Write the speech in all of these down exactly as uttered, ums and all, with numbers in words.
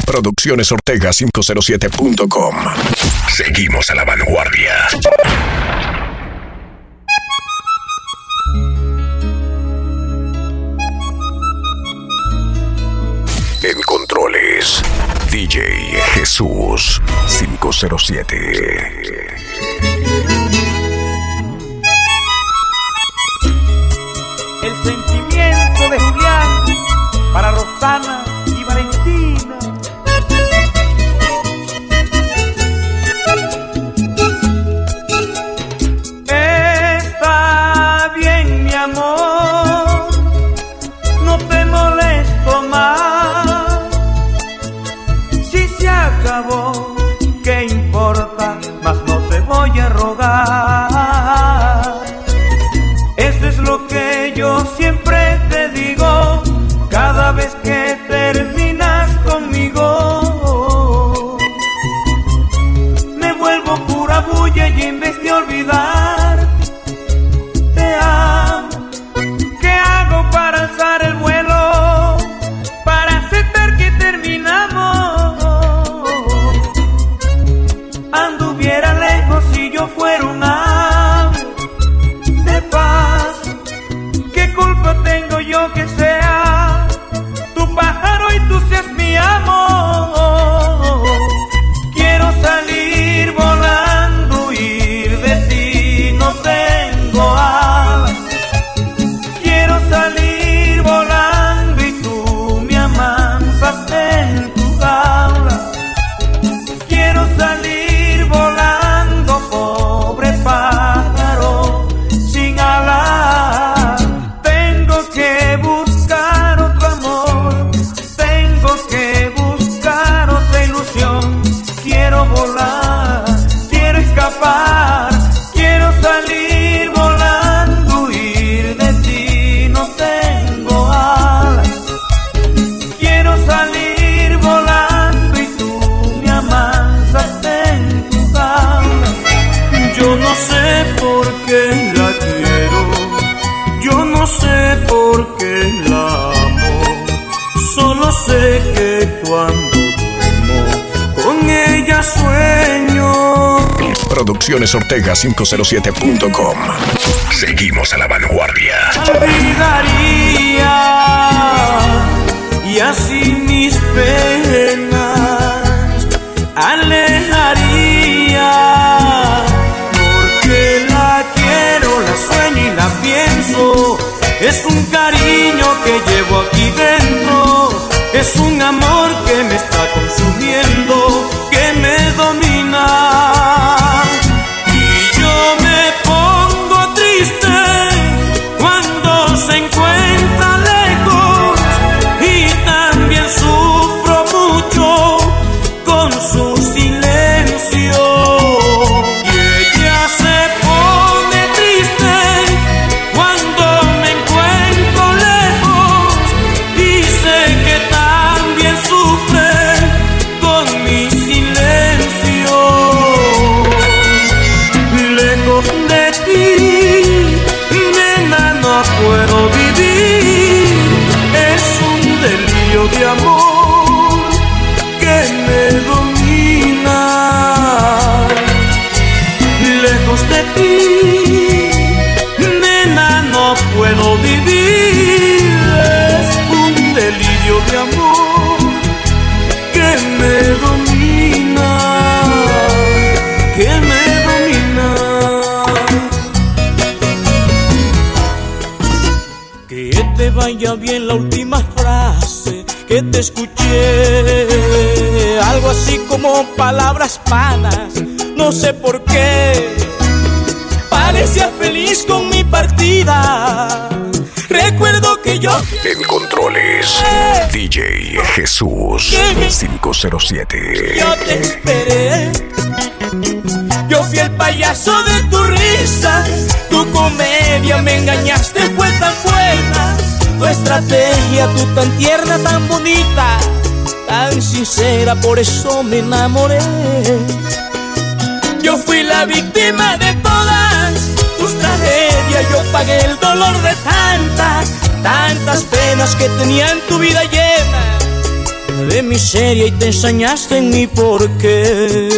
Producciones Ortega quinientos siete punto com. Seguimos a la vanguardia. En controles, D J Jesús quinientos siete. El sentimiento de Julián para Rosana y Valentina. Está bien, mi amor, no te molesto más. Si se acabó, ¿qué importa? Mas no te voy a rogar. Eso es lo que yo siempre te digo cada vez que terminas conmigo. Me vuelvo pura bulla y en vez de olvidar te amo. ¿Qué hago para alzar el vuelo? Para aceptar que terminamos. Anduviera lejos si yo fuera un ave de paz. ¿Qué culpa tengo yo que sea tu pájaro y tú seas mi amor? Quiero salir volando, huir de ti, no tengo alas. Quiero salir volando y tú me amansas en tu jaula. Quiero salir volando, pobre pájaro sin alas. Tengo que buscar otro amor, tengo que buscar otra ilusión. Quiero volar, quiero escapar, quiero salir volando, huir de ti, no tengo alas. Quiero salir volando y tú me amansas en tu jaula. Yo no sé por qué la quiero, yo no sé por qué la amo. Solo sé que cuando duermo con ella sueño. Producciones Ortega quinientos siete punto com. Seguimos a la vanguardia. Olvidaría y así mis penas alejaría, porque la quiero, la sueño y la pienso. Es un cariño que llevo aquí dentro, es un amor que me está consumiendo, que me domina. Y yo me pongo triste cuando se encuentra lejos, y también sufro mucho con su silencio. Y ella se pone triste cuando me encuentro lejos, y sé que también sufre con mi silencio. Lejos de ti, nena, no puedo vivir. Es un delirio de amor que me domina. Lejos de ti, nena, no puedo vivir. Es un delirio de amor que me domina, que me domina. Que te vaya bien la última frase que te escuché, algo así como palabras vanas, no sé por qué. Parecía feliz con mi partida. Recuerdo que yo En controles, D J Jesús quinientos siete. Yo te esperé. Yo fui el payaso de tu risa. Tu comedia me engañaste, fue tan buena. Tu estrategia, tú tan tierna, tan bonita, tan sincera, por eso me enamoré. Yo fui la víctima de todas tus tragedias. Yo pagué el dolor de tantas, tantas penas que tenían tu vida llena de miseria y te ensañaste en mi porqué.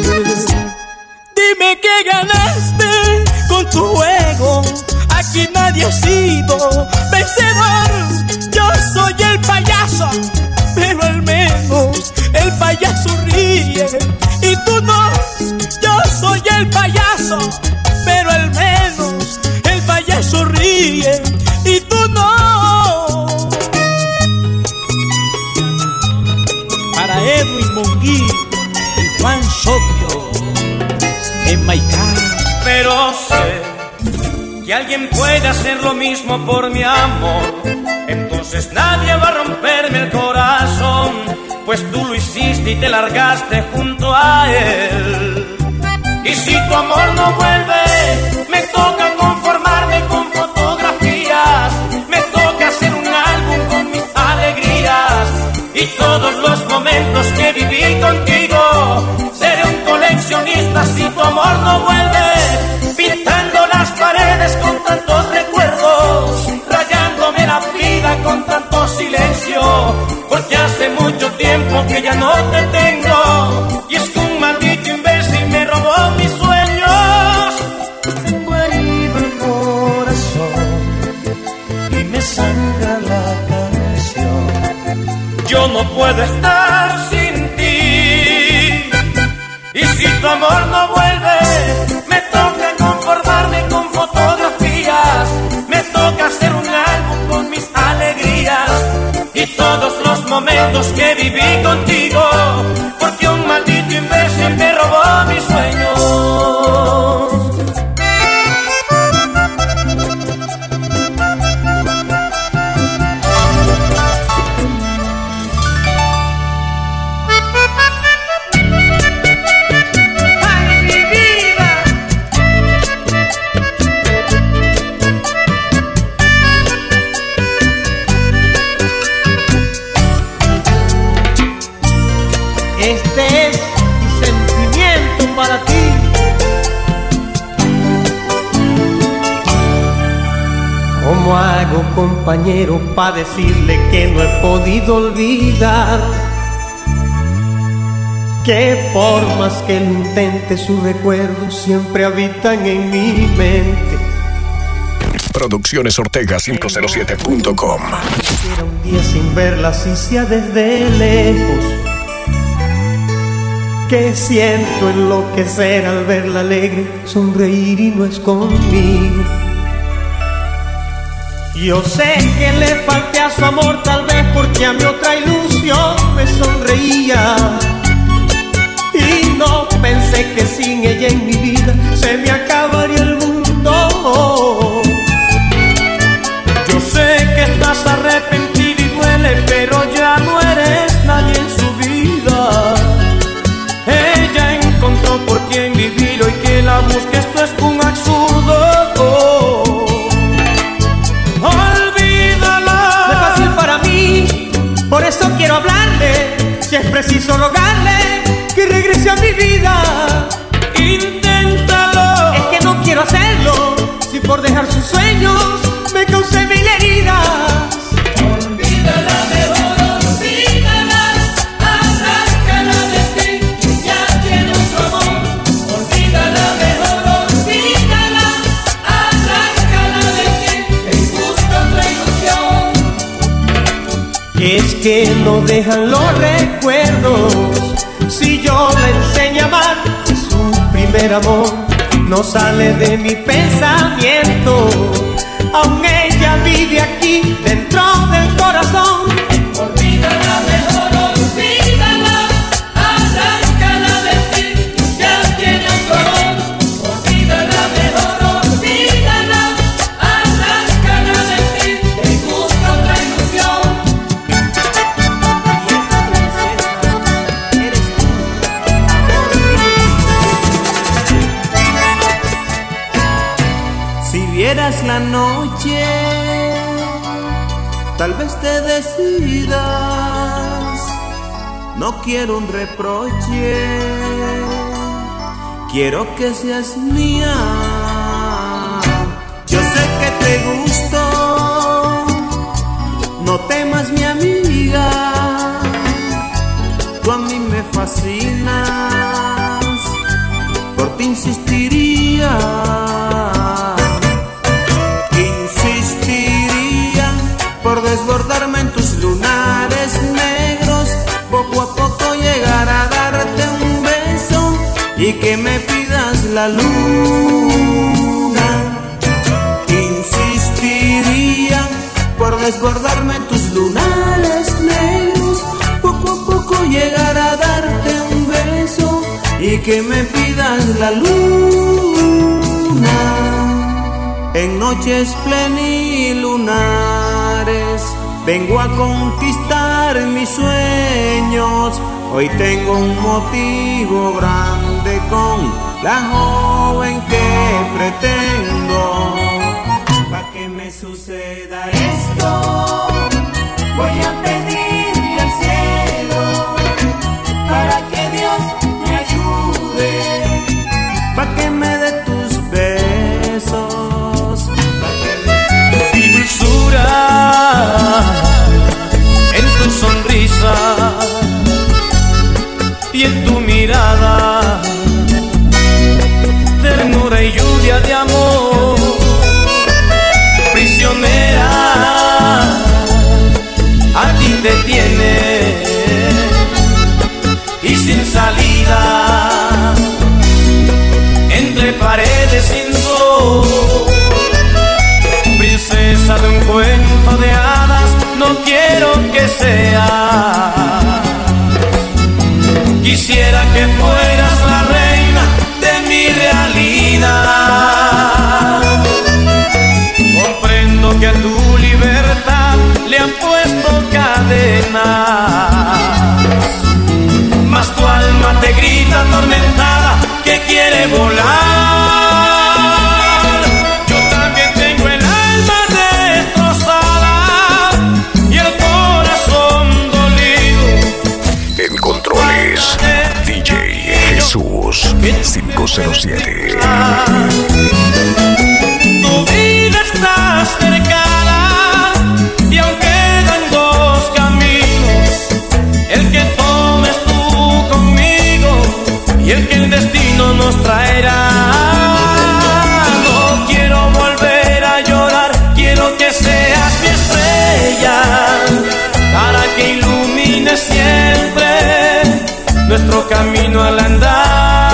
Dime qué ganaste con tu juego. Aquí nadie ha sido vencedor. Yo soy el payaso, pero al menos el payaso ríe y tú no. Yo soy el payaso, pero al menos el payaso ríe y tú no. Para Edwin Monguí y Juan Soto en Maicá. Pero sé que alguien puede hacer lo mismo por mi amor, entonces nadie va a romperme el corazón, pues tú lo hiciste y te largaste junto a él. Y si tu amor no vuelve, me toca conformarme con fotografías, me toca hacer un álbum con mis alegrías y todos los momentos que viví contigo. Seré un coleccionista si tu amor no vuelve, pintando las paredes con tantos recuerdos, rayándome la vida con tanto silencio, porque hace mucho tiempo que ya no te tengo, y es que un maldito imbécil me robó mis sueños. Tengo herido el corazón y me sangra la canción. Yo no puedo estar sin ti, y si tu amor no vuelve, me toca conformarme con fotografías, me toca hacer un álbum con mis alegrías y todos los momentos que viví contigo, porque un maldito imbécil me robó mis sueños. Este es mi sentimiento para ti. ¿Cómo hago, compañero, para decirle que no he podido olvidar? Que por más que lo intente, sus recuerdos siempre habitan en mi mente. Producciones Ortega cinco cero siete punto com. Era un día sin verla, si sea desde lejos, que siento enloquecer al verla alegre, sonreír y no es conmigo. Yo sé que le falté a su amor, tal vez porque a mi otra ilusión me sonreía, y no pensé que sin ella en mi vida se me acabaría el mundo. Yo sé que estás arrepentido y duele, pero ya no eres nadie en su vida. Ella encontró por quien vivir, hoy que la busque esto es un absurdo. Oh, olvídala. No es fácil para mí, por eso quiero hablarle, si es preciso rogarle que regrese a mi vida. Inténtalo. Es que no quiero hacerlo, si por dejar sus sueños me causé mil heridas. Olvídala, mejor olvídala, arráncala de ti, ya tiene otro amor. Olvídala, mejor olvídala, arráncala de ti, y busca otra ilusión. Es que no dejan los recuerdos, si yo le enseño a amar, su primer amor no sale de mi pensamiento. Aún ella vive aquí dentro del corazón. Olvídala, mejor olvídala, arráncala de ti, ya tiene otro amor. Olvídala, mejor olvídala, arráncala de ti, y busca otra ilusión. Si vieras la noche, tal vez te decidas. No quiero un reproche, quiero que seas mía. Yo sé que te gusto, no temas mi amiga. tú a mí me fascinas, por ti insistiría, insistiría por desbordarme en tus lunares negros, poco a poco llegar a darte un beso y que me pidas la luna. Insistiría por desbordarme en tus lunares negros, poco a poco llegar a darte un beso y que me pidas la luna. En noches plenilunares vengo a conquistar mis sueños. Hoy tengo un motivo grande con la joven que pretendo. Pa' que me suceda esto, voy a pedirle al cielo para que Dios me ayude, pa' que me dé tus besos, y dulzura en tu sonrisa y en tu mirada, ternura y lluvia de amor, prisionera a ti te tiene y sin salida, entre paredes sin sol, princesa de un cuento de hadas, no quiero que seas. Quisiera que fueras la reina de mi realidad. Comprendo que a tu libertad le han puesto cadenas, mas tu alma te grita atormentada que quiere volar. Yo también tengo el alma destrozada y el corazón dolido. En controles, D J Jesús cinco cero siete. Tu vida está cercana y aún quedan dos caminos, el que tomes tú conmigo y el que el destino nos traerá. No quiero volver a llorar, quiero que seas mi estrella para que ilumine siempre nuestro camino al andar.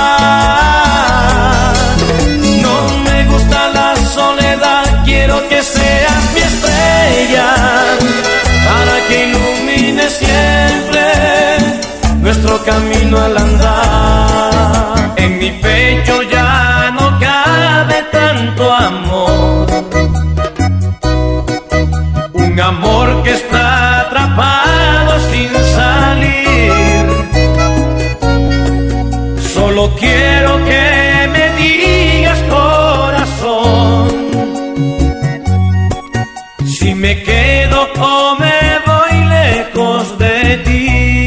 No me gusta la soledad, quiero que seas mi estrella para que ilumine siempre nuestro camino al andar. En mi pecho ya no cabe tanto amor, un amor que está atrapado sin salir. Solo quiero que me digas, corazón, si me quedo o me voy lejos de ti,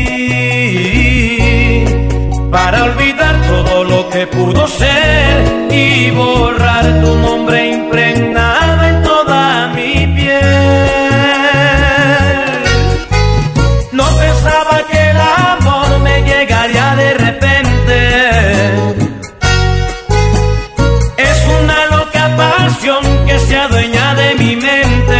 para olvidar todo lo que pudo ser y borrar tu nombre impregnado en toda mi piel. No pensaba que el amor me llegaría de repente, es una loca pasión que se adueña de mi mente.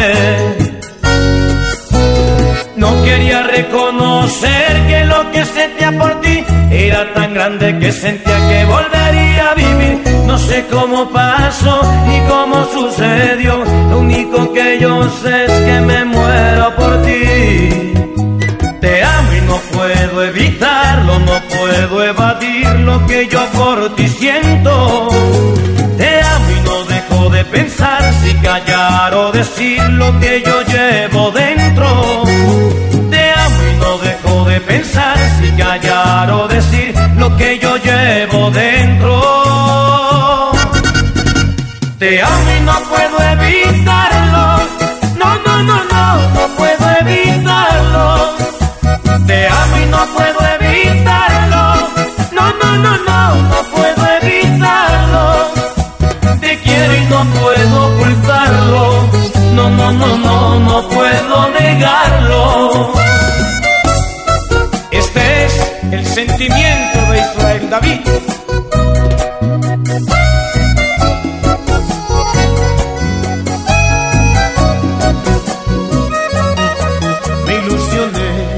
No quería reconocer que lo que sentía por ti era tan grande que sentía que volvería a vivir. No sé cómo pasó ni cómo sucedió, lo único que yo sé es que me muero por ti. Te amo y no puedo evitarlo, no puedo evadir lo que yo por ti siento. Te amo y no dejo de pensar, si callar o decir lo que yo llevo dentro. Te amo y no dejo de pensar, si callar o decir lo que yo llevo dentro. Te amo y no puedo evitarlo, no, no, no, no, no puedo evitarlo. Te amo y no puedo evitarlo, no, no, no, no, no puedo evitarlo. Te quiero y no puedo ocultarlo, no, no, no, no, no puedo negarlo. Este el sentimiento de Israel David. Me ilusioné,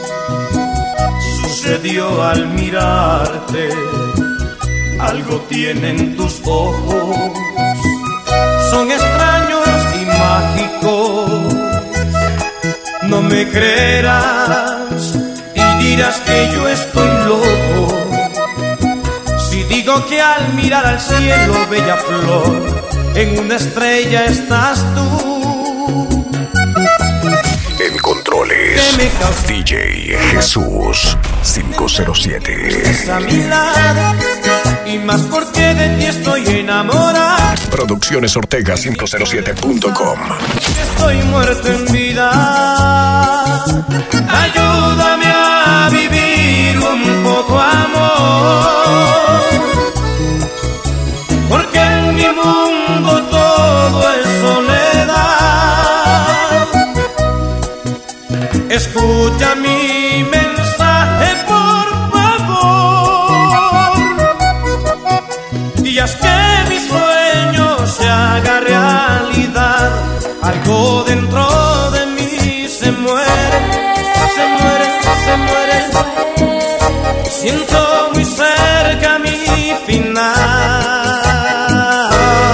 sucedió al mirarte, algo tienen tus ojos, son extraños y mágicos. No me creerás y dirás que yo estoy loco si digo que al mirar al cielo, bella flor, en una estrella estás tú. En controles, D J Jesús cinco cero siete. Estás a mi lado y más porque de ti estoy enamorado. Producciones Ortega cinco cero siete punto com. Estoy muerto en vida. Ayúdame a vivir un poco amor, porque en mi mundo todo es soledad. Escucha mi mensaje, por favor, y haz que mi sueño se haga realidad. Algo dentro de mí se muere, se muere, se muere. Siento muy cerca mi final.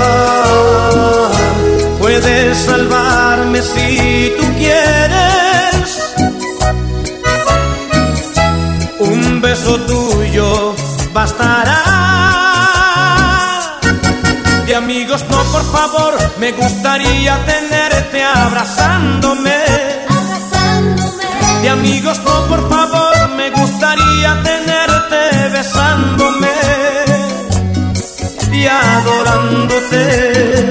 Puedes salvarme si tú quieres. Un beso tuyo bastará. De amigos no, por favor, me gustaría tenerte abrazándome. Abrazándome. De amigos no, por favor, me gustaría tenerte besándome y adorándote.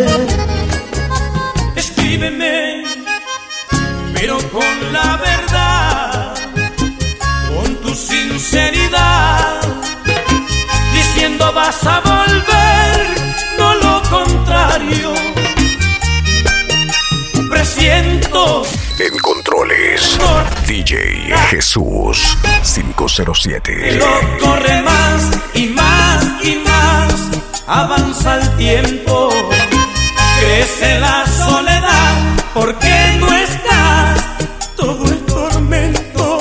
Escríbeme, pero con la verdad, con tu sinceridad, diciendo vas a volver, no lo contrario. Presiento. En controles, D J Jesús cinco cero siete. El reloj corre más y más y más, avanza el tiempo, crece la soledad, porque no estás, todo es tormento.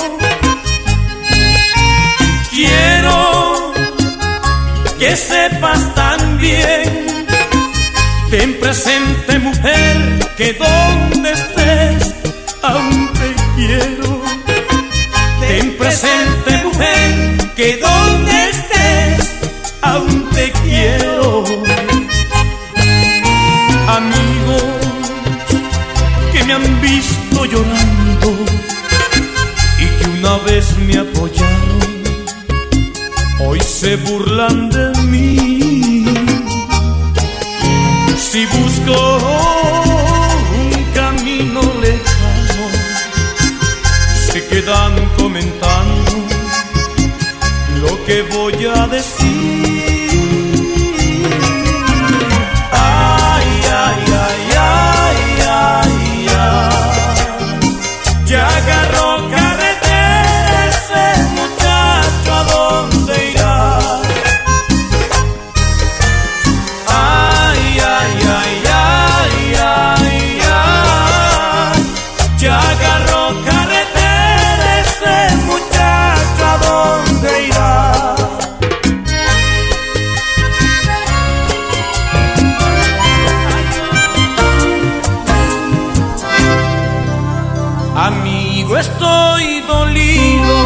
Quiero que sepas también, ten presente, mujer, que donde estés aún te quiero. Ten presente, mujer, que donde estés aún te quiero. Amigos que me han visto llorando y que una vez me apoyaron, hoy se burlan de mí. Si busco un camino lejano, se quedan comentando lo que voy a decir. Ay, ay, ay, ay, ay, ay. Ya agarró carretera ese muchacho, ¿a dónde irá? Ay, ay, ay, ay, ay, ay. Ya agarró carretera ese muchacho, ¿a dónde irá? Amigo, estoy dolido,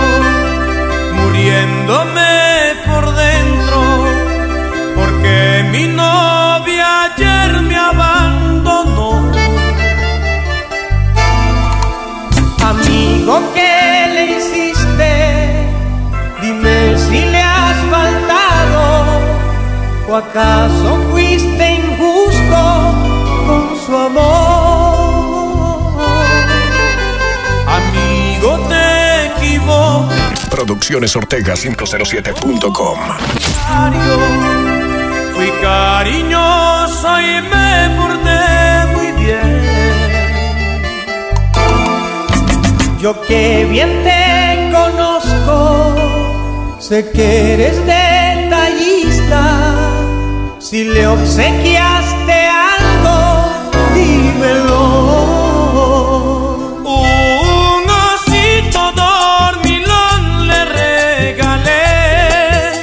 muriéndome por dentro, porque mi novia ayer me abandonó. Amigo, ¿qué le hiciste? Dime si le has faltado, o acaso fuiste injusto con su amor. Amigo, te equivocas. Producciones Ortega cinco cero siete punto com. Fui cariñoso y me porté muy bien. Yo que bien te conozco, sé que eres detallista. Si le obsequiaste algo, dímelo. Un osito dormilón le regalé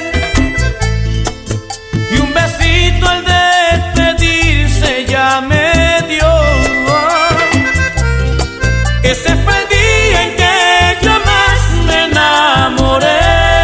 y un besito al despedirse ya me dio. Ese fue el día en que yo más me enamoré,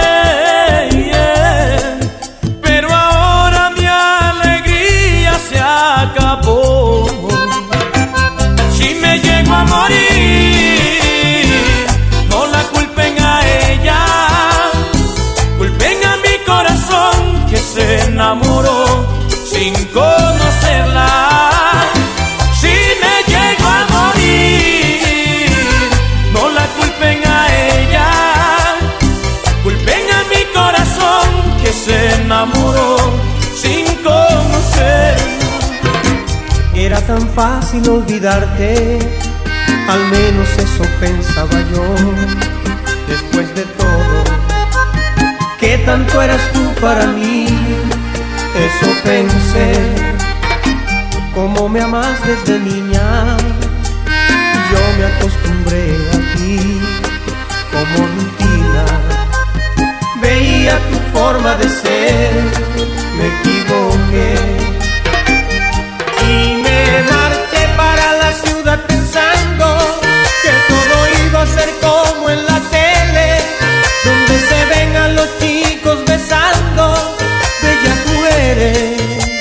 yeah. Pero ahora mi alegría se acabó. Si me llego a morir, no la culpen a ella, culpen a mi corazón que se enamoró sin conocerla. Si me llego a morir, no la culpen a ella, culpen a mi corazón que se enamoró sin conocerla. Era tan fácil olvidarte, al menos eso pensaba yo. Después de todo, ¿qué tanto eras tú para mí? Eso pensé. Como me amas desde niña, yo me acostumbré a ti como rutina. Veía tu forma de ser, me equivoqué y me marché para la ciudad pensando que todo iba a ser como en la tele, donde se ven a los chicos besando bellas mujeres.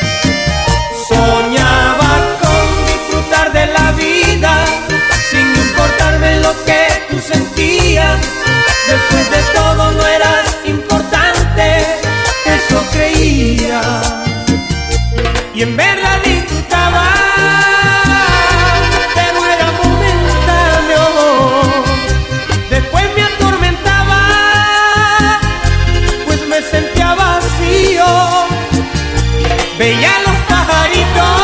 Soñaba con disfrutar de la vida sin importarme lo que tú sentías. Después de todo no eras importante, eso creía. Y en verdad disfrutaba, pero era momentáneo. Después me atormentaba, pues me sentía vacío. Veía a los pajaritos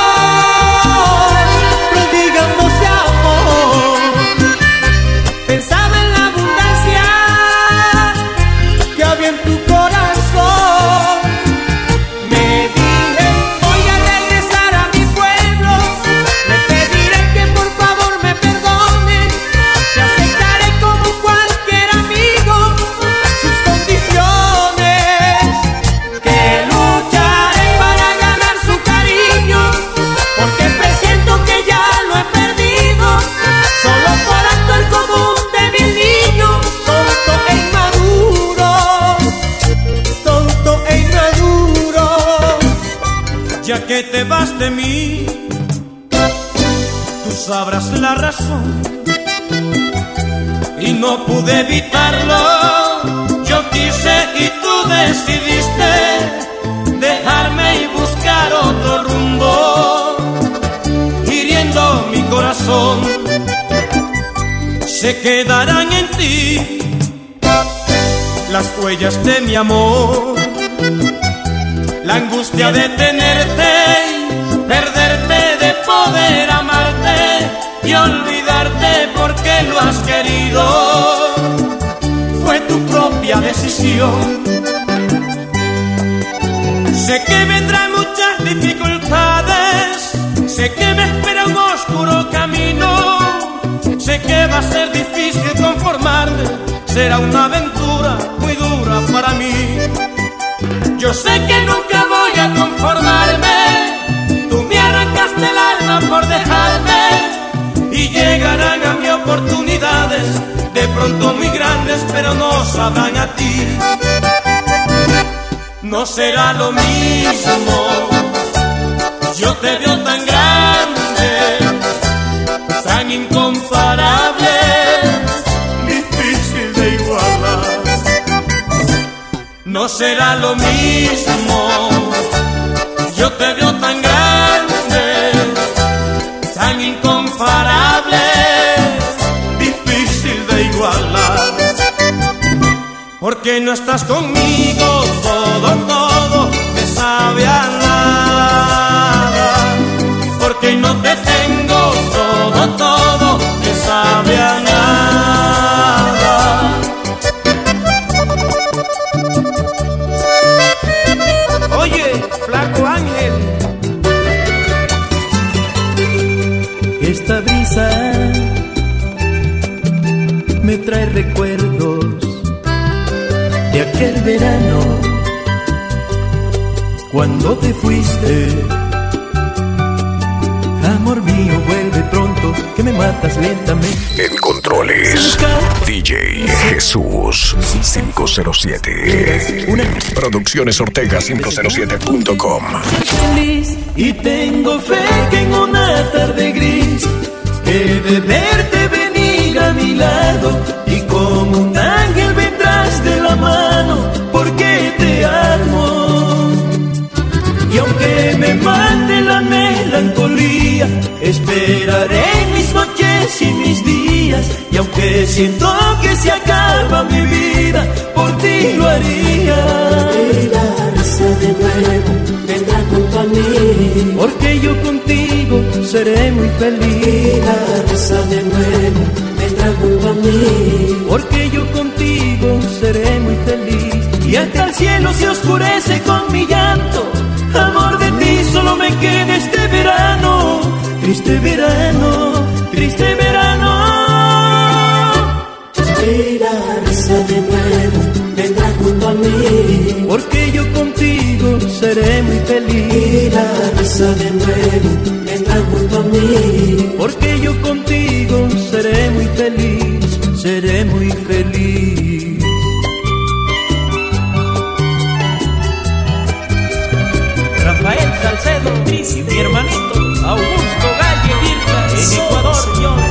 prodigándose amor. Pensaba en la abundancia que había en tu corazón. Me dije, voy a regresar a mi pueblo. Le pediré que por favor me perdone. Te aceptaré como cualquier amigo sus condiciones. Que lucharé para ganar su cariño, porque presiento que ya lo he perdido. Solo por actuar como un débil niño, tonto e inmaduro, tonto e inmaduro. Ya que te vas de mí, tú sabrás la razón y no pude evitarlo. Yo quise y tú decidiste dejarme y buscar otro rumbo, hiriendo mi corazón. Se quedarán en ti las huellas de mi amor, la angustia de tenerte, perderte, de poder amarte y olvidarte porque lo has querido. Fue tu propia decisión. Sé que vendrán muchas dificultades, sé que me espera un oscuro camino, sé que va a ser difícil conformarme, será una aventura muy dura para mí. Yo sé que nunca voy a conformarme, tú me arrancaste el alma por dejarme, y llegarán a mí oportunidades, de pronto muy grandes, pero no sabrán a ti. No será lo mismo, yo te veo tan grande, tan incomparable, difícil de igualar. No será lo mismo, yo te veo tan grande, tan incomparable, difícil de igualar. Porque no estás conmigo, todo, todo me sabe a nada. Porque no te tengo, todo, todo me sabe a nada. aquel verano cuando te fuiste. Amor mío, vuelve pronto, que me matas lentamente. En controles, D J Jesús cinco cero siete. Producciones Ortega cinco cero siete punto com. Feliz y tengo fe que en una tarde gris he de verte venir a mi lado y como un ángel vendrás de la mano porque te amo. Y aunque me mate la melancolía, esperaré mis noches y mis días. Y aunque siento que se acaba mi vida, por ti lo haría. Y la risa de nuevo vendrá junto a mí, Porque yo contigo seré muy feliz. y la risa de nuevo vendrá junto a mí, Porque yo contigo seré muy feliz. Y hasta el cielo se oscurece con mi llanto. Amor, de ti solo me queda este verano. Triste verano, triste verano. y la risa de nuevo vendrá junto a mí, Porque yo contigo seré muy y feliz. la risa de nuevo vendrá junto a mí, Porque yo contigo seré muy feliz. Seré muy feliz. Rafael Salcedo y mi hermanito Augusto Galle Virga en Ecuador, yo.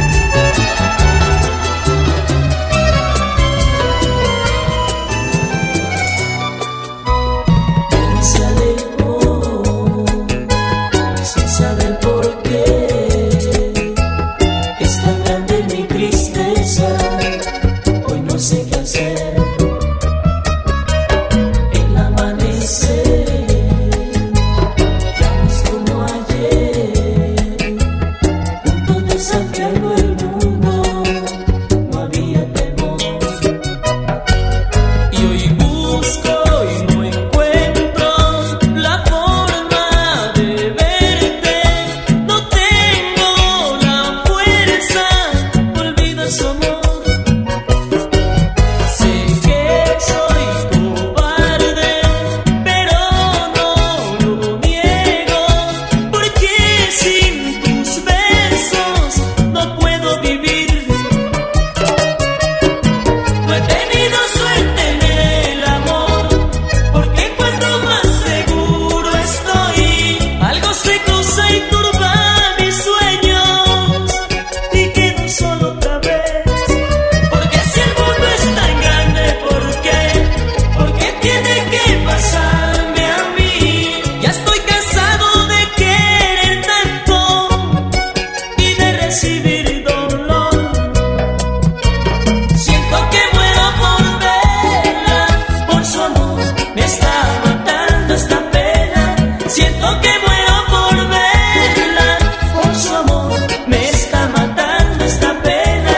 se alejó sin saber por qué. Es tan grande mi tristeza, hoy no sé qué hacer. El amanecer ya no es como ayer, juntos desafiando el mundo, no había temor. Y hoy busco y no encuentro la forma de verte. No tengo la fuerza, olvida su amor. Sé que soy cobarde, pero no lo niego, porque sin tus besos no puedo vivir. No he tenido suerte en el amor, porque cuando más seguro estoy, algo se cruza y turba mis sueños, y quedo solo otra vez. Porque si el mundo es tan grande, ¿por qué? ¿Por qué tiene que pasarme a mí? Ya estoy cansado de querer tanto y de recibir dolor. Siento que muero por verla, por su amor me está matando esta pena. Siento que muero por verla, por su amor me está matando esta pena.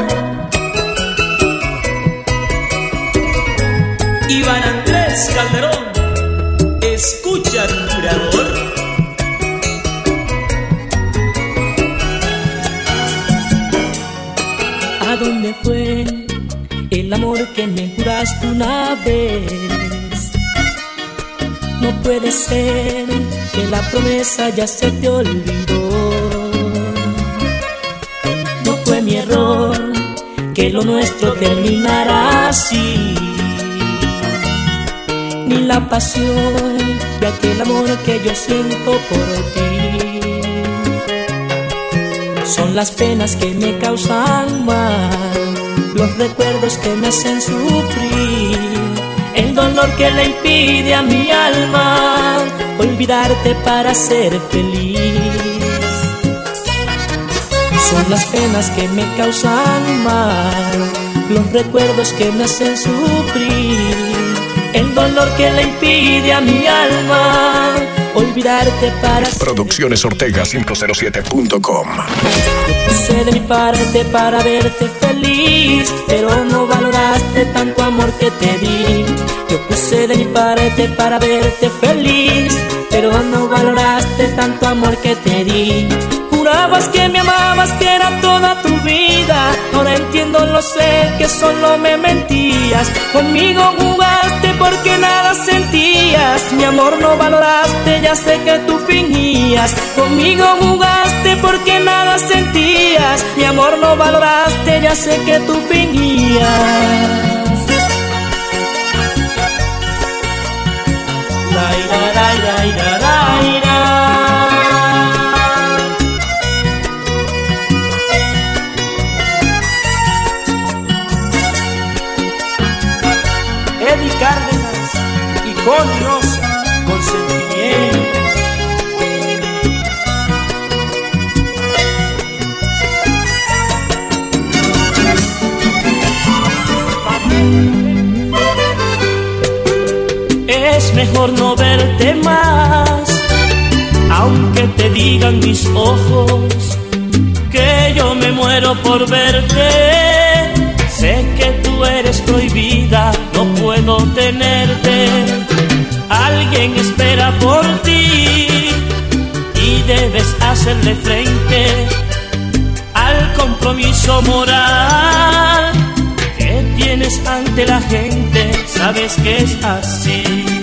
Iván Andrés Calderón, escucha a tu creador. ¿A dónde fue el amor que me juraste una vez? No puede ser que la promesa ya se te olvidó. No fue mi error que lo nuestro terminara así, ni la pasión de aquel amor que yo siento por ti. Son las penas que me causan mal, los recuerdos que me hacen sufrir, el dolor que le impide a mi alma olvidarte para ser feliz. Son las penas que me causan mal, los recuerdos que me hacen sufrir, el dolor que le impide a mi alma olvidarte para ser. Producciones Ortega cinco cero siete punto com. Puse de mi parte para verte feliz, pero no valoraste tanto amor que te di. Yo puse de mi parte para verte feliz, pero no valoraste tanto amor que te di. Jurabas que me amabas, que era toda tu vida. Ahora entiendo, lo sé, que solo me mentías. Conmigo jugabas porque nada sentías. Mi amor no valoraste, ya sé que tú fingías. Conmigo jugaste porque nada sentías. Mi amor no valoraste, ya sé que tú fingías. La ira, la ira, ira, la ira. Eddie Cárdenas y Connie Rosa, Consentimiento. Es mejor no verte más, aunque te digan mis ojos que yo me muero por verte. Sé que tú eres prohibida, no puedo tenerte. Alguien espera por ti y debes hacerle frente al compromiso moral que tienes ante la gente. Sabes que es así.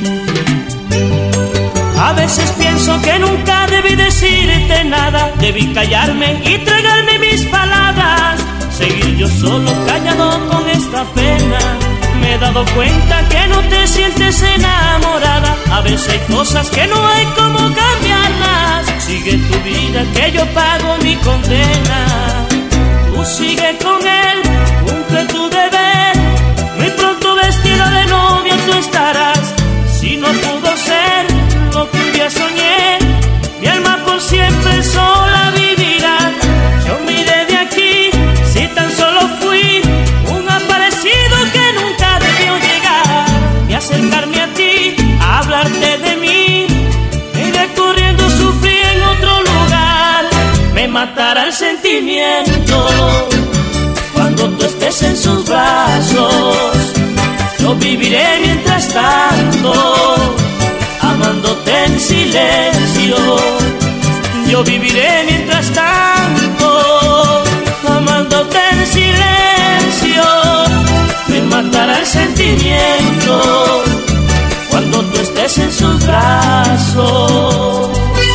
A veces pienso que nunca debí decirte nada. Debí callarme y tragarme mis palabras. Seguir yo solo callado con esta pena. Me he dado cuenta que no te sientes enamorada. A veces hay cosas que no hay como cambiarlas. Sigue tu vida que yo pago mi condena. Tú sigue con él, cumple tu deber. Muy pronto vestida de novia tú estarás. Si no pudo ser lo que un día soñé, mi alma por siempre sola vivirá. Yo miré de aquí, si tan solo fui un aparecido que nunca debió llegar. Y acercarme a ti, a hablarte de mí, iré corriendo, sufrí en otro lugar. Me matará el sentimiento cuando tú estés en sus brazos. Yo viviré mientras tanto, amándote en silencio. Yo viviré mientras tanto, amándote en silencio. Me matará el sentimiento cuando tú estés en sus brazos.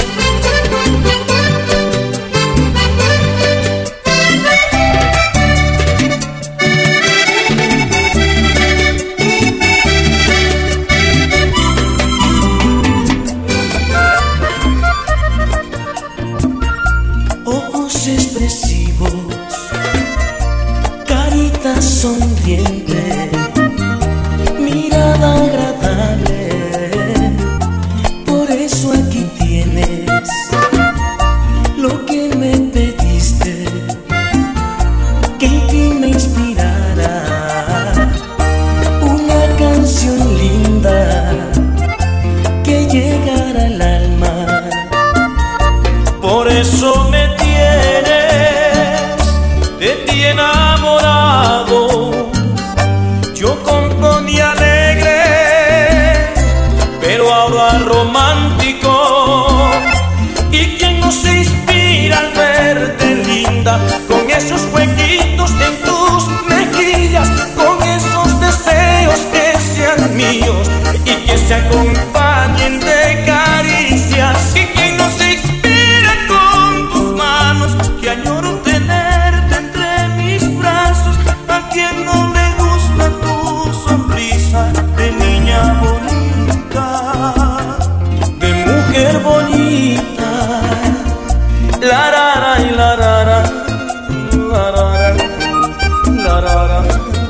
Sonriente, mirada agradable, por eso aquí tienes lo que me pediste, que en ti me inspirara una canción linda que llegara al alma. Por eso me tienes de ti enamorado. Yo componía alegre, pero ahora romántico. ¿Y quién no se inspira al verte linda, con esos huequitos en tus mejillas, con esos deseos que sean míos y que se acompañen de caricias? ¿Y quién no se inspira con tus manos, que añoro tenerte entre mis brazos? ¿A quién no le gusta tu sonrisa de niña bonita, de mujer bonita? La rara y la rara, la rara, la rara,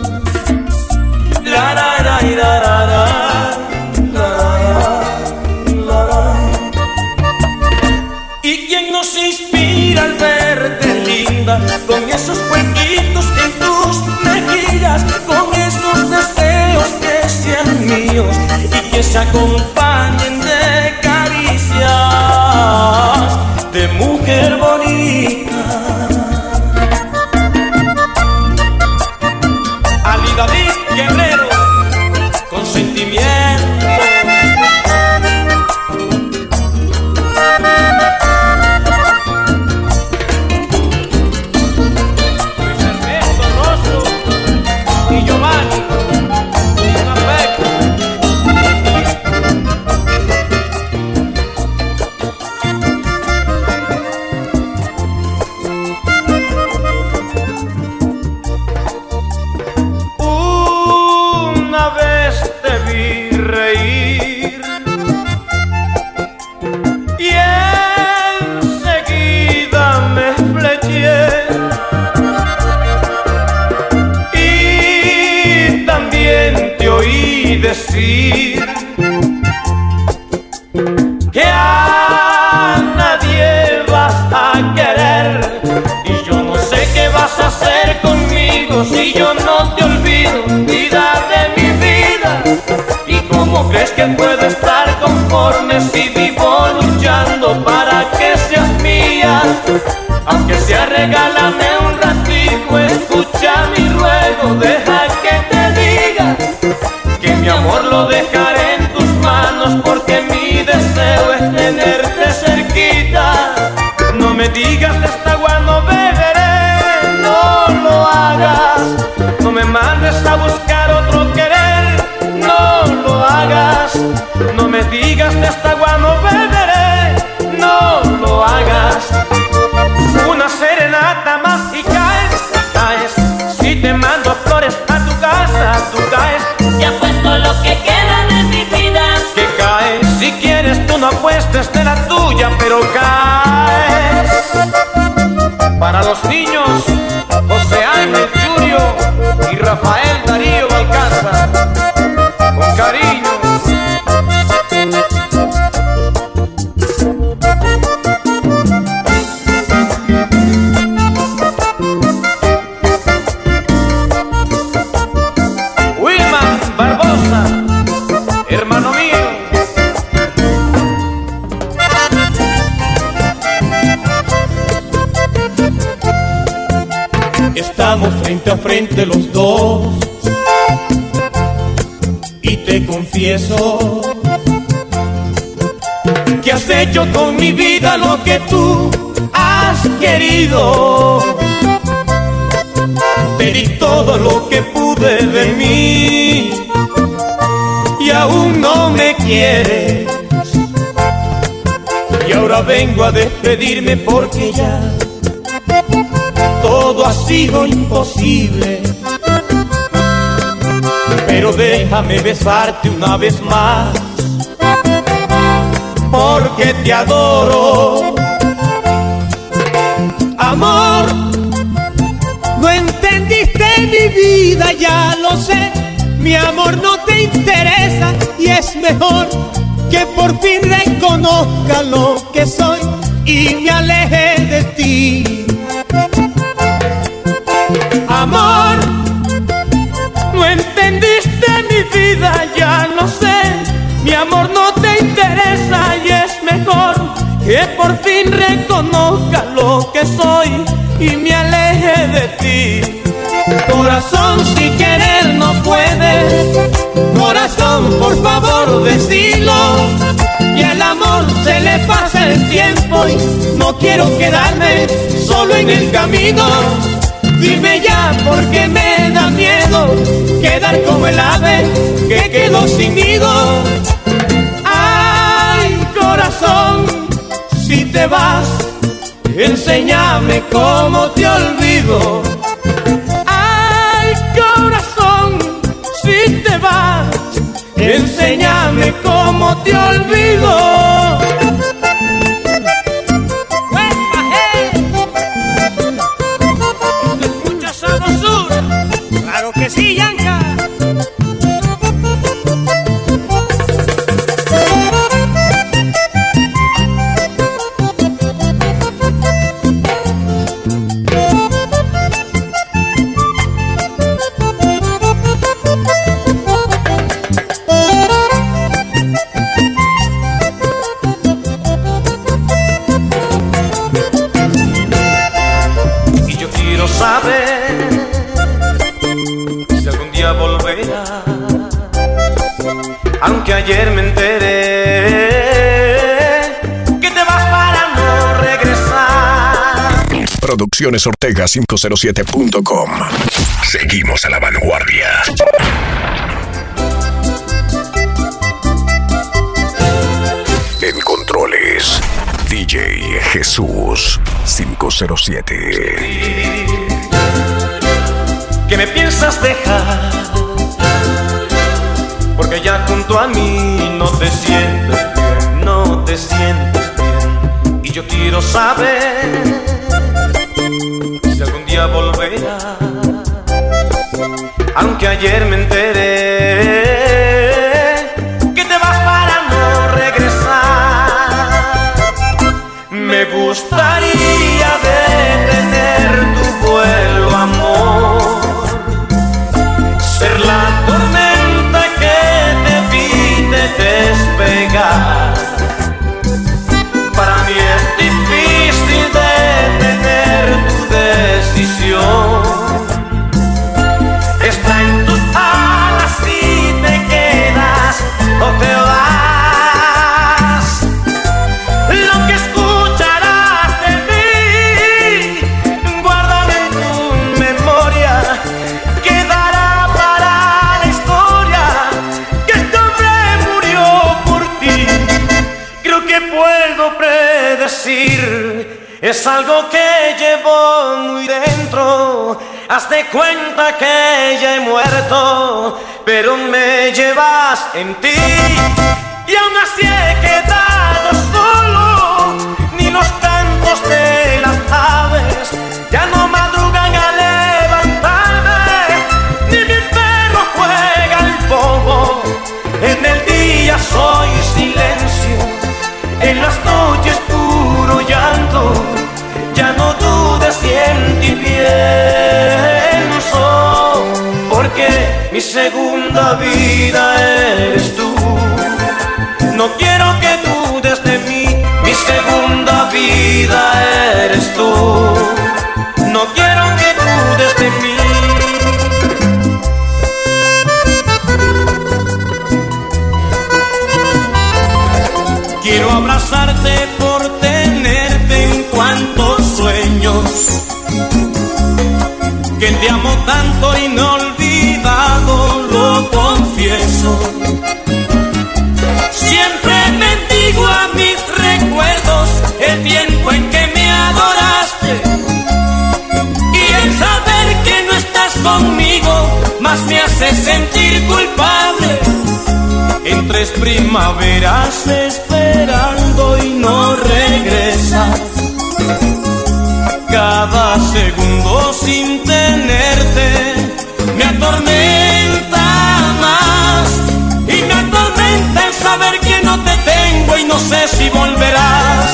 la rara y la rara, la rara, la rara. ¿Y quién nos inspira al verte linda, con esos huequitos en tus mejillas, con esos deseos que sean míos y que se acompañen de caricias de mujer bonita? Ali David Guerrero, con sentimiento. Luis Ernesto Rosso y Giovanni, un afecto. oí decir que a nadie vas a querer, y yo no sé qué vas a hacer conmigo si yo no te olvido, vida de mi vida. ¿Y cómo crees que puedo estar conforme si vivo luchando para que seas mía? Aunque sea regálame un ratico, escucha mi ruego, deja que te diga que mi amor lo dejaré en tus manos, porque mi deseo es tenerte cerquita. No me digas de esta agua no beberé, no lo hagas. No me mandes a buscar otro querer, no lo hagas. No me digas de esta agua no beberé, no lo hagas. Una serenata más y caes, caes. Si te mando flores a tu casa, tú caes. Te apuesto lo que queda de mi vida. Que caes, si quieres tú no apuestes de la tuya, pero caes. Para los niños, José Ángel Julio y Rafael Darío Balcázar, con cariño. Hermano mío, estamos frente a frente los dos, y te confieso que has hecho con mi vida lo que tú has querido. Te di todo lo que pude de mí y aún no me quieres, y ahora vengo a despedirme porque ya todo ha sido imposible. Pero déjame besarte una vez más, porque te adoro. Amor, no entendiste mi vida, ya lo sé. Mi amor no te interesa y es mejor que por fin reconozca lo que soy y me aleje de ti. Amor, no entendiste mi vida, ya lo sé. Mi amor no te interesa y es mejor que por fin reconozca lo que soy y me aleje de ti. Corazón, si querer no puedes, corazón, por favor decilo. Y al amor se le pasa el tiempo y no quiero quedarme solo en el camino. Dime ya porque me da miedo quedar como el ave que quedó sin nido. Ay, corazón, si te vas, enséñame cómo te olvido. Corazón, si te vas, enséñame cómo te olvido. ¿Te escuchas sabrosura? Claro que sí, Yanka. Aunque ayer me enteré que te vas para no regresar. Producciones Ortega cinco cero siete punto com. Seguimos a la vanguardia. En controles, D J Jesús cinco cero siete. Que me piensas dejar porque ya junto a mí no te sientes bien, no te sientes bien. Y yo quiero saber si algún día volverás. Aunque ayer me enteré decir es algo que llevo muy dentro. Haz de cuenta que ya he muerto, pero me llevas en ti. Y aún así he quedado solo, ni los cantos de las aves ya no madrugan a levantarme, ni mi perro juega al bobo. En el día soy silencio, en las noches puro llanto. Ya no dudes si en ti pienso, porque mi segunda vida eres tú. No quiero que dudes de mí, mi segunda vida eres tú. No quiero que dudes de mí. Quiero abrazarte por tenerte en cuantos sueños, que te amo tanto y no he olvidado, lo confieso. Siempre bendigo a mis recuerdos el tiempo en que me adoraste, y el saber que no estás conmigo más me hace sentir culpable. En tres primaveras esperando y no regresas, cada segundo sin tenerte me atormenta más, y me atormenta el saber que no te tengo y no sé si volverás.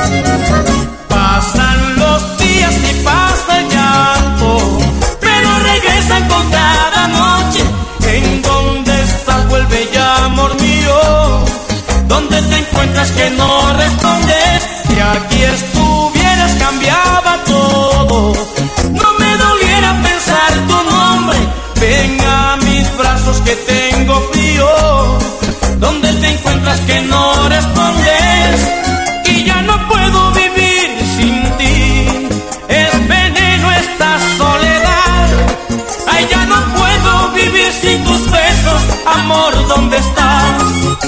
Pasan los días y pasa el llanto, pero regresan con cada noche. ¿En dónde estás? Vuelve ya, amor mío. ¿Dónde te encuentras que no respondes? Si aquí estuvieras cambiaba todo, no me doliera pensar tu nombre. Ven a mis brazos que tengo frío. ¿Dónde te encuentras que no respondes? Y ya no puedo vivir sin ti. Es veneno esta soledad. Ay, ya no puedo vivir sin tus besos. Amor, ¿dónde estás?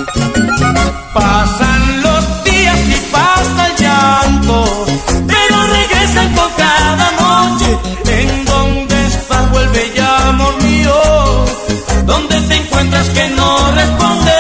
Pasan los días y pasa el llanto, pero regresan con cada noche. ¿En dónde estás? Vuelve ya, amor mío. ¿Dónde te encuentras que no respondes?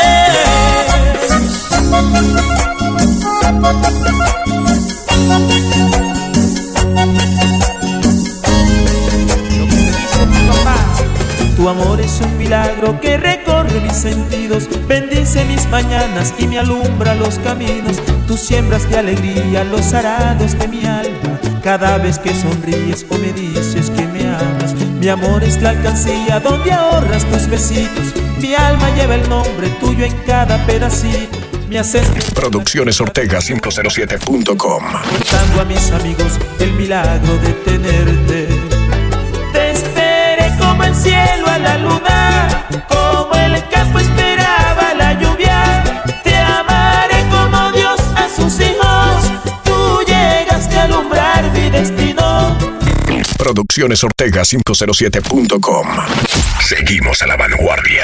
Tu amor es un milagro que recorre mis sentidos, bendice mis mañanas y me alumbra los caminos. Tú siembras de alegría los arados de mi alma, cada vez que sonríes o me dices que me amas. Mi amor es la alcancía donde ahorras tus besitos, mi alma lleva el nombre tuyo en cada pedacito. Me haces Producciones Ortega cinco cero siete punto com. contando a mis amigos el milagro de tenerte. Te esperé como el cielo a la luna, como el campo esperaba la lluvia. Te amaré como Dios a sus hijos, tú llegaste a alumbrar mi destino. Producciones Ortega cinco cero siete punto com. Seguimos a la vanguardia.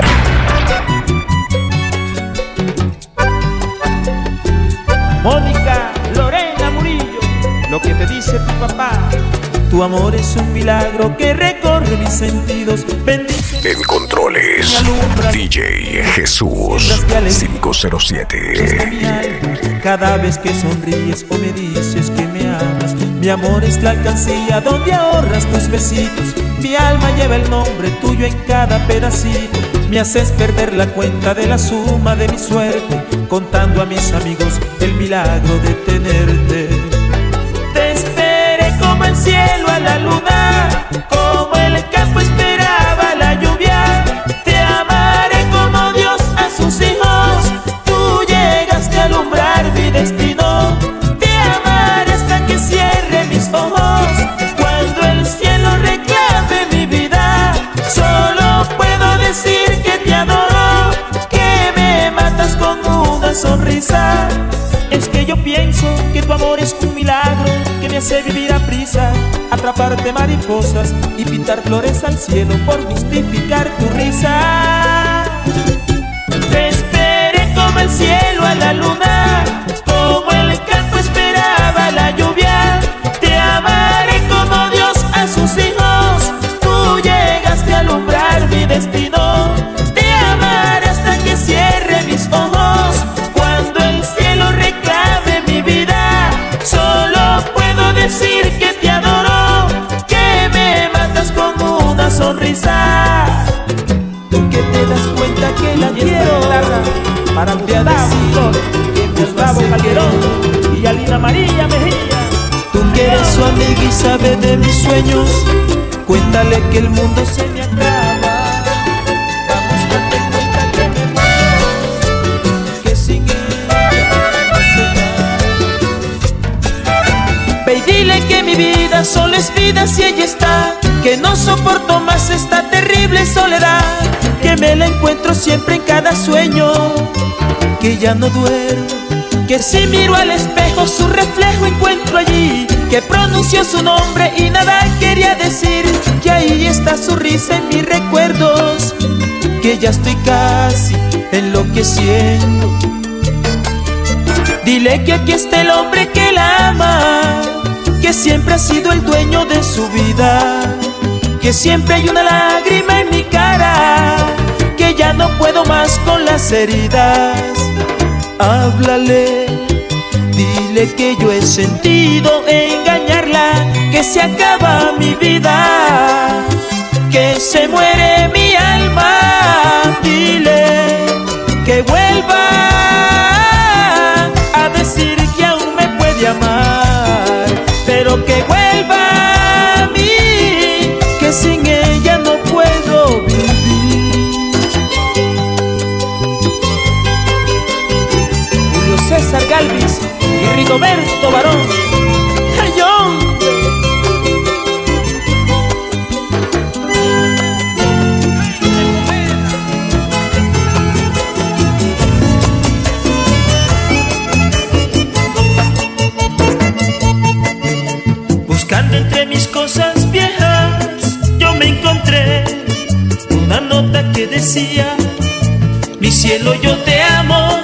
Mónica Lorena Murillo, lo que te dice tu papá. Tu amor es un milagro que recorre mis sentidos, bendice. En controles, D J Jesús cinco cero siete. Cada vez que sonríes o me dices que me amas, mi amor es la alcancía donde ahorras tus besitos. Mi alma lleva el nombre tuyo en cada pedacito. Me haces perder la cuenta de la suma de mi suerte, contando a mis amigos el milagro de tenerte. Te esperé como el cielo a la luna, como el campo esperaba la lluvia. Te amaré como Dios a sus hijos, tú llegaste a alumbrar mi destino. Te amaré hasta que cierre mis ojos, cuando el cielo reclame mi vida. Solo puedo decir que te adoro, que me matas con una sonrisa. Es que yo pienso que tu amor es un milagro que me hace vivir a prisa, atraparte mariposas y pintar flores al cielo por justificar tu risa. Te esperé como el cielo a la luna, como el campo esperaba destino de amar hasta que cierre mis ojos. Cuando el cielo reclame mi vida, solo puedo decir que te adoro, que me matas con una sonrisa. Tú que te das cuenta que la quiero, para Gustavo, Gustavo Calderón y Alina María Mejía. Tú que eres su amiga y sabes de mis sueños, cuéntale que el mundo se me acaba. Vamos, date cuenta que me muero, que sin ella no se va. Ve y dile que mi vida solo es vida si ella está, que no soporto más esta terrible soledad, que me la encuentro siempre en cada sueño, que ya no duermo, que si miro al espejo su reflejo encuentro allí, que pronunció su nombre y nada quería decir, que ahí está su risa en mis recuerdos, que ya estoy casi enloqueciendo. Dile que aquí está el hombre que la ama, que siempre ha sido el dueño de su vida, que siempre hay una lágrima en mi cara, que ya no puedo más con las heridas. Háblale, dile que yo he sentido engañarla, que se acaba mi vida, que se muere mi alma. Dile que vuelva a decir que aún me puede amar, pero que vuelva a mí, que sin ella no puedo vivir. César Galvis y Rigoberto Barón. ¡Hey, yo! Buscando entre mis cosas viejas, yo me encontré una nota que decía: mi cielo, yo te amo,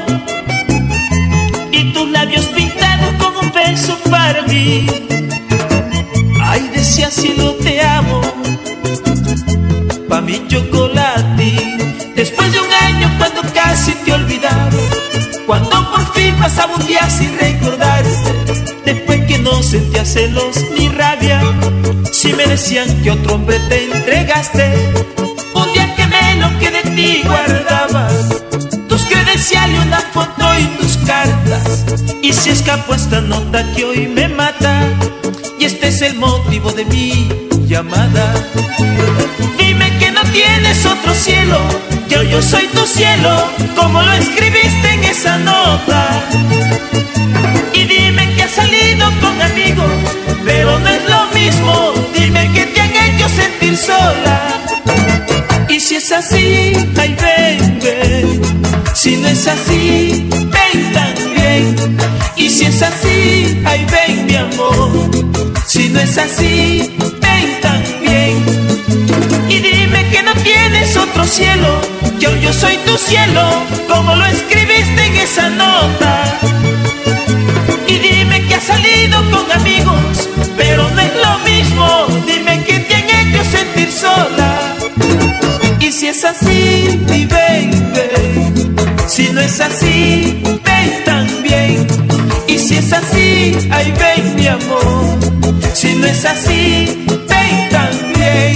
y tus labios pintados con un beso para mí. Ay, decía cielo, te amo, pa' mi chocolate. Después de un año cuando casi te olvidaba, cuando por fin pasaba un día sin recordarte, después que no sentía celos ni rabia, si me decían que otro hombre te entregaste, un día que me lo que de ti guardaba, tus credenciales, una foto y tus cartas, y si escapó esta nota que hoy me mata, y este es el motivo de mi llamada. Dime que no tienes otro cielo, que hoy yo soy tu cielo, como lo escribiste en esa nota. Y dime que has salido con amigos, pero no es lo mismo. Dime que te han hecho sentir sola. Y si es así, ay ven, ven. Si no es así, ven también. Y si es así, ay ven mi amor. Si no es así, ven también. Y dime que no tienes otro cielo, que hoy yo soy tu cielo, como lo escribiste en esa nota. Y dime que has salido con amigos, pero no es lo mismo. Dime que te han hecho sentir sola. Y si es así, mi baby. Si no es así, ven también. Y si es así, ay ven mi amor. Si no es así, ven también.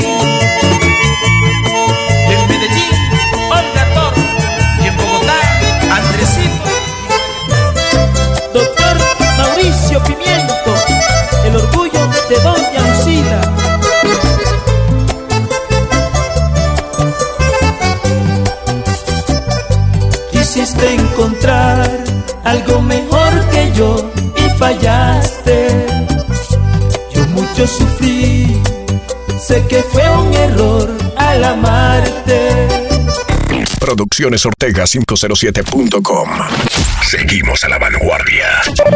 En Medellín, Olga Toro. Y en Bogotá, Andresito. Doctor Mauricio Pimiento, el orgullo de Doña Lucila. Quisiste encontrar algo mejor que yo y fallaste. Yo mucho sufrí, sé que fue un error al amarte. Producciones Ortega quinientos siete punto com. Seguimos a la vanguardia.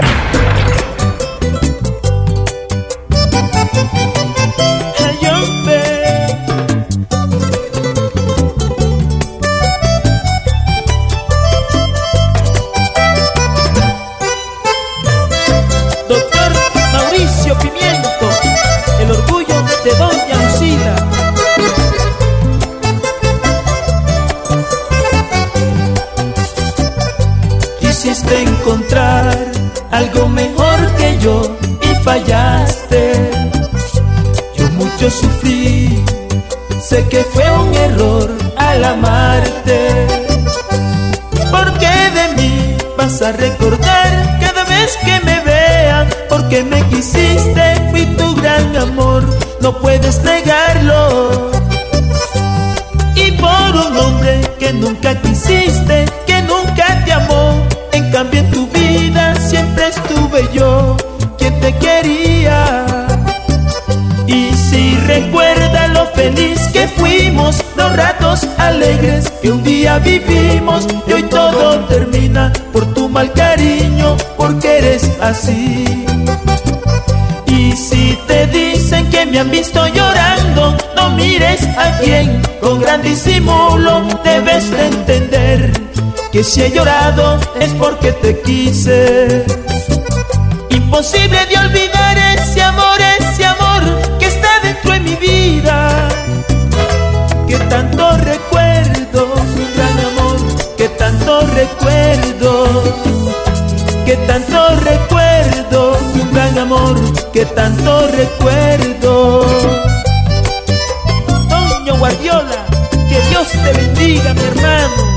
Doctor Mauricio Pimiento, el orgullo de Doña Lucila. quisiste encontrar algo mejor que yo y fallaste. Yo mucho sufrí, sé que fue un error al amarte. Porque de mí vas a recordar cada vez que me vean, porque me quisiste, fui tu gran amor, no puedes negarlo. Y por un hombre que nunca quisiste, que nunca te amó, en cambio en tu vida siempre estuve yo, quien te quería. Y si recuerda lo feliz que fuimos, los ratos alegres que un día vivimos, y hoy todo termina por tu mal cariño, porque eres así. Y si te dicen que me han visto llorando, no mires a quien con gran disimulo, debes de entender que si he llorado es porque te quise. Imposible de olvidar ese amor, ese amor que está dentro de mi vida, que tanto recuerdo, mi gran amor, que tanto recuerdo, que tanto recuerdo, mi gran amor, que tanto recuerdo. Toño Guardiola, que Dios te bendiga, mi hermano.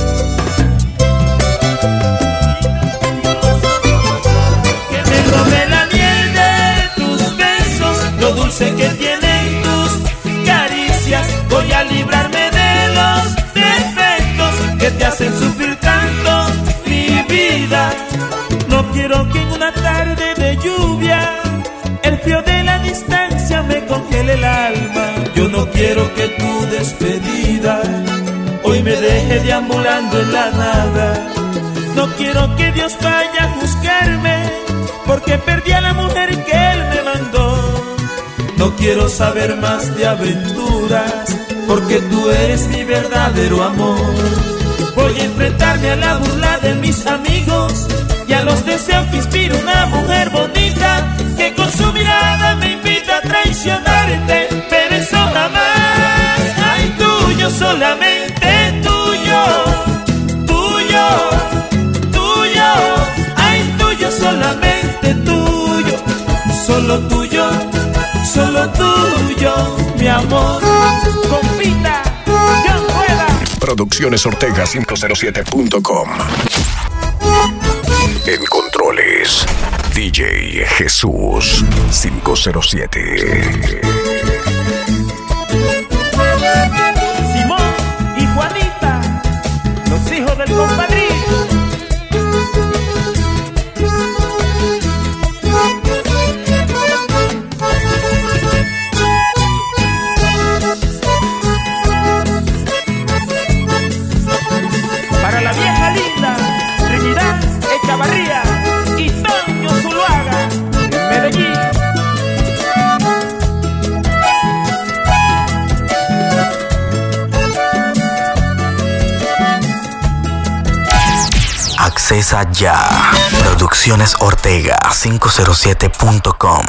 Dulce que tienen tus caricias, voy a librarme de los defectos que te hacen sufrir tanto mi vida. No quiero que en una tarde de lluvia el frío de la distancia me congele el alma. Yo no quiero que tu despedida hoy me deje deambulando en la nada. No quiero que Dios vaya a juzgarme porque perdí a la mujer que Él me mandó. No quiero saber más de aventuras, porque tú eres mi verdadero amor. Voy a enfrentarme a la burla de mis amigos y a los deseos que inspira una mujer bonita, que con su mirada me invita a traicionarte, pero eso jamás. Ay, tuyo, solamente tuyo, tuyo, tuyo. Ay, tuyo, solamente tuyo, solo tuyo, solo tuyo, mi amor. Compita, John Rueda. Producciones Ortega cinco cero siete punto com. En controles, D J Jesús cinco cero siete. Simón y Juanita, los hijos del compadrito. Para la vieja linda, Trinidad Echavarría y Toño Zuluaga, en Medellín. Accesa ya. Producciones Ortega cinco cero siete punto com.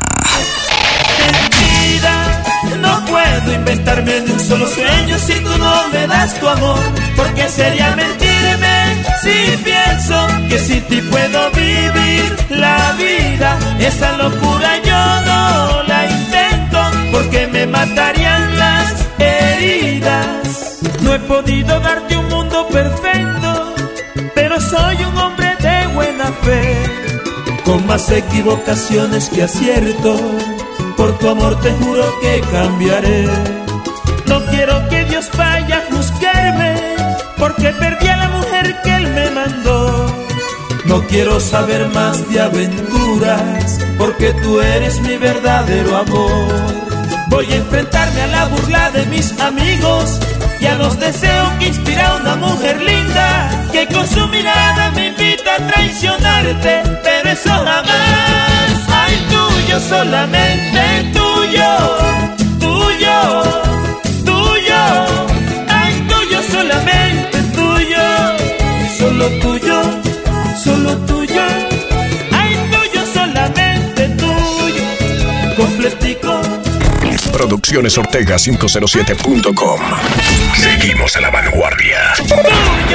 No puedo inventarme de un solo sueño si tú no me das tu amor, porque sería mentirme si pienso que sin ti puedo vivir la vida. Esa locura yo no la intento, porque me matarían las heridas. No he podido darte un mundo perfecto, pero soy un hombre de buena fe, con más equivocaciones que aciertos. Por tu amor te juro que cambiaré. No quiero que Dios vaya a juzgarme, porque perdí a la mujer que Él me mandó. No quiero saber más de aventuras, porque tú eres mi verdadero amor. Voy a enfrentarme a la burla de mis amigos y a los deseos que inspira una mujer linda, que con su mirada me invita a traicionarte, pero eso jamás. Ay, tuyo, solamente tuyo, tuyo, tuyo. Ay, tuyo, solamente tuyo, solo tuyo, solo tuyo. Ay, tuyo, solamente tuyo, completico. Producciones Ortega cinco cero siete punto com. Seguimos a la vanguardia.